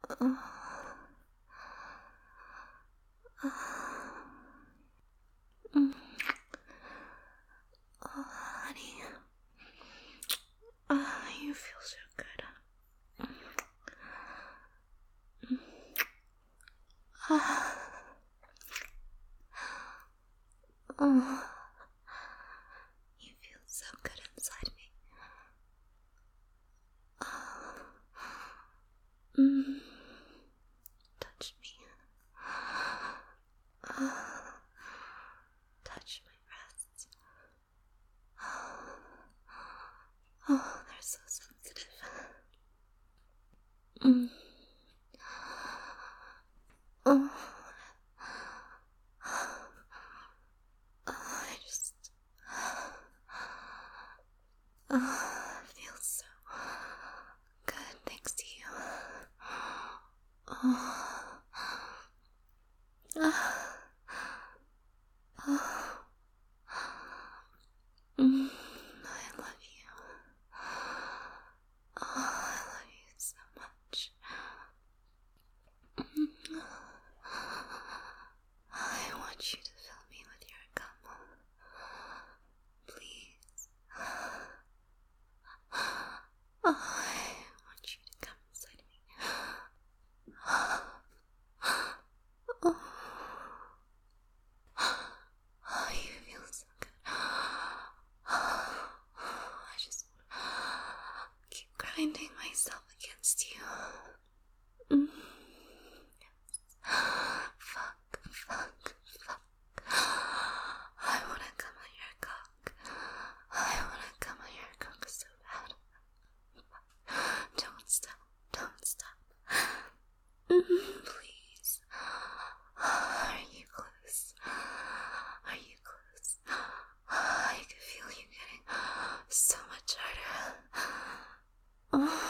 Honey, you feel so good. You feel so good inside me. Touch me. Touch my breasts. Oh, they're so sensitive. Oh, I just feels so good thanks to you. I love you. I love you so much. I want you to fill me with your cum. Please. I want you to come inside me. Oh, you feel so good. I just keep grinding myself against you. Fuck. I wanna come on your cock. I wanna come on your cock so bad. Don't stop. Please. Are you close? I can feel you getting so much harder.